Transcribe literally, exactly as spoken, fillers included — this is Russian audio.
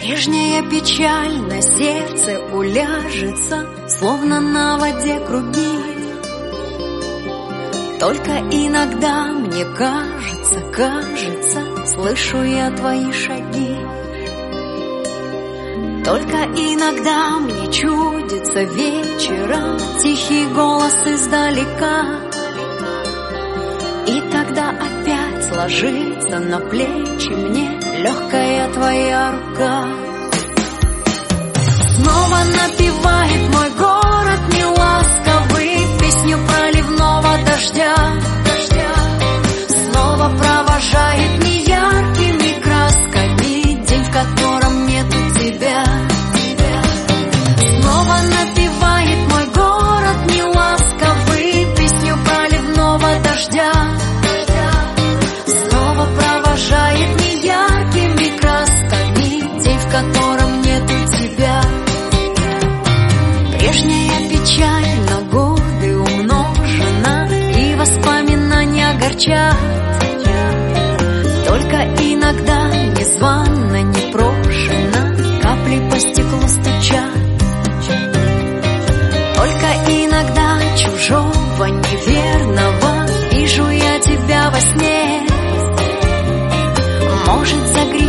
Прежняя печаль на сердце уляжется, словно на воде круги. Только иногда мне кажется, кажется, слышу я твои шаги. Только иногда мне чудится вечером тихий голос издалека. И тогда опять ложится на плечи мне легкая твоя рука. Снова напевает мой город неласковый песню проливного дождя. Снова провожает неяркими красками день, в котором нету тебя. Снова напевает мой город неласковый песню проливного дождя. Снова провожает неяркими красками день, в котором нету тебя. Прежняя печаль на годы умножена, и воспоминания огорчат. Только иногда незвано, непрошено капли по стеклу стучат. Только иногда чужого, неверного вижу я тебя во сне. Может, загреться